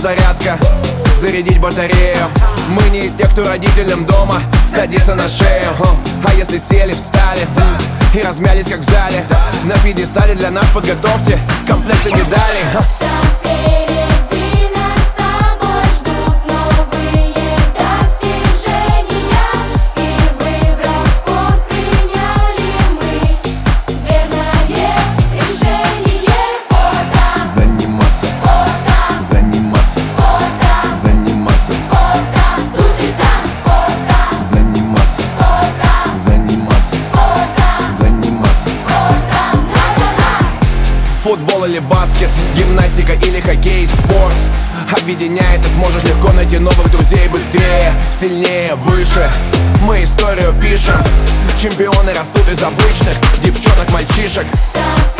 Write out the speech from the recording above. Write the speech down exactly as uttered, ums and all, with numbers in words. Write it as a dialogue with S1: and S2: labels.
S1: зарядка, зарядить батарею. Мы не из тех, кто родителям дома садится на шею. А если сели, встали и размялись, как в зале, на пьедестале для нас подготовьте комплекты медалей. Футбол или баскет, гимнастика или хоккей, спорт объединяет, и сможешь легко найти новых друзей. Быстрее, сильнее, выше мы историю пишем. Чемпионы растут из обычных девчонок, мальчишек.